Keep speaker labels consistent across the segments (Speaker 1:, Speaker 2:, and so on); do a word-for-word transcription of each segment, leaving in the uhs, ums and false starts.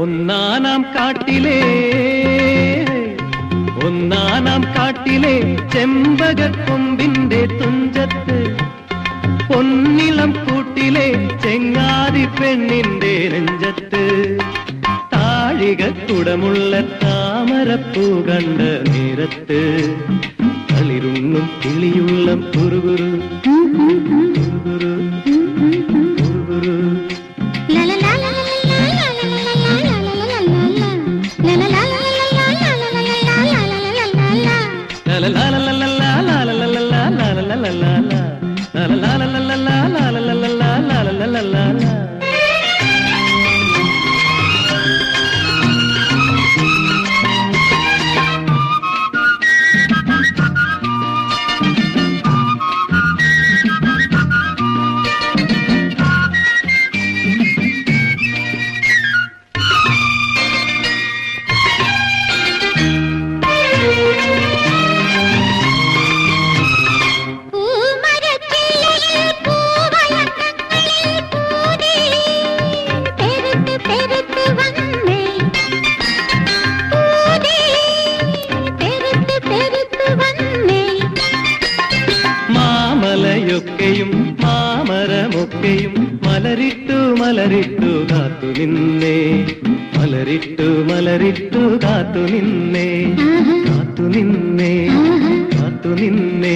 Speaker 1: ഒന്നാനാം കാട്ടിലെ ഒന്നാനാം കാട്ടിലെ ചെമ്പകക്കൊമ്പിന്റെ തുഞ്ചത്ത് പൊന്നിളം കൂട്ടിലെ ചെങ്ങാതി പെണ്ണിന്റെ നെഞ്ചത്ത് താഴികക്കുടമുള്ള താമരപ്പൂ കണ്ട നേരത്ത് കളിരുണ്ണും കിളിയുള്ളം കുറുകുരു കുറുകുരു കുറുകുരു മാമലയൊക്കെയും മാമരമൊക്കെയും മലരിട്ടു മലരിട്ടു കാത്തു നിന്നേ മലരിട്ടു മലരിട്ടു കാത്തു നിന്നേ കാത്തു നിന്നേ കാത്തു നിന്നേ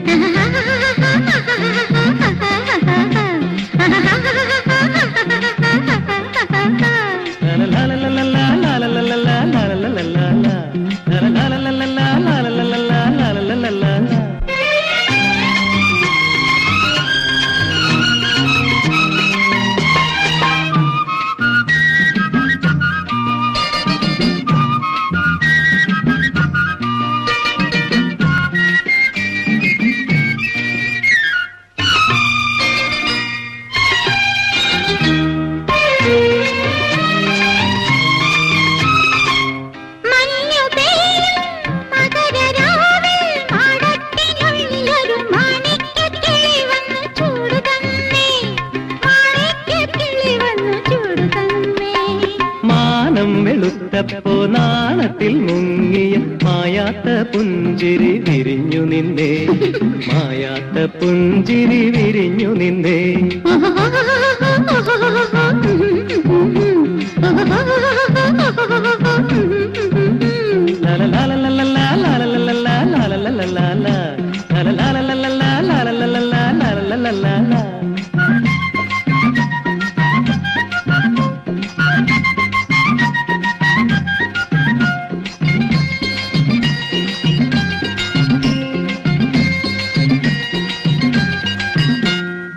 Speaker 1: വെളുത്തപ്പോ നാണത്തിൽ മുങ്ങിയ മായാത്ത പുഞ്ചിരി വിരിഞ്ഞു നിന്നേ മായാത്ത പുഞ്ചിരി വിരിഞ്ഞു നിന്നേ